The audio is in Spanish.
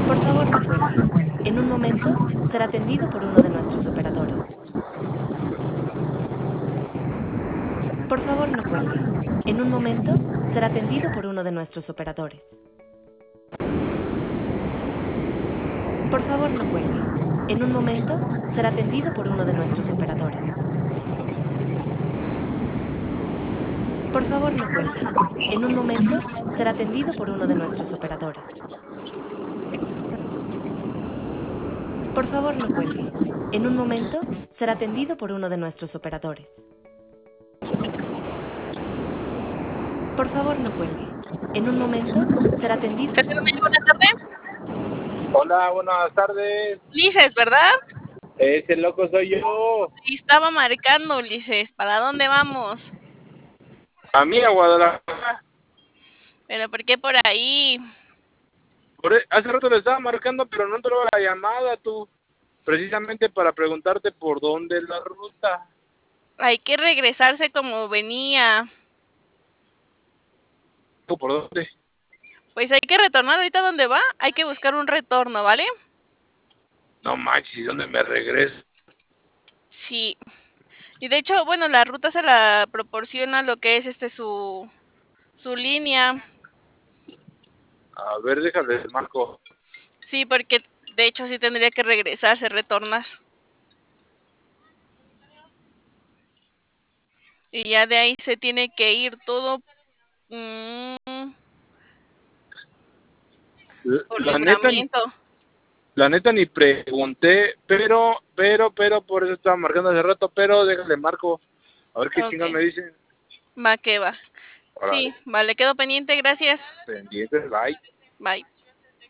Por favor, no cuelgue. En un momento será atendido por uno de nuestros operadores. Por favor, no cuelgue. En un momento será atendido por uno de nuestros operadores. Por favor, no cuelgue. En un momento será atendido por uno de nuestros operadores. Por favor, no cuelgue. En un momento será atendido por uno de nuestros operadores. Por favor, no cuelgue. En un momento será atendido por uno de nuestros operadores. Por favor, no cuelgue. En un momento será atendido. Buenas tardes. Hola, buenas tardes. Ulises, ¿verdad? Ese loco soy yo. Sí, estaba marcando, Ulises. ¿Para dónde vamos? A mí, a Guadalajara. ¿Pero por qué por ahí? Hace rato le estaba marcando, pero no entró la llamada, tú. Precisamente para preguntarte por dónde es la ruta. Hay que regresarse como venía. ¿Por dónde? Pues hay que retornar ahorita donde va. Hay que buscar un retorno, ¿vale? No manches, ¿dónde me regreso? Sí. Y de hecho, bueno, la ruta se la proporciona lo que es su línea. A ver, déjale, marco. Sí, porque de hecho sí tendría que regresarse, retornar. Y ya de ahí se tiene que ir todo por La neta, libramiento. la neta ni pregunté, pero, por eso estaba marcando hace rato, pero déjale, marco. A ver qué Ok, chingados me dicen. va que va. Sí, Órale, vale, quedo pendiente, gracias. pendientes, bye. Bye.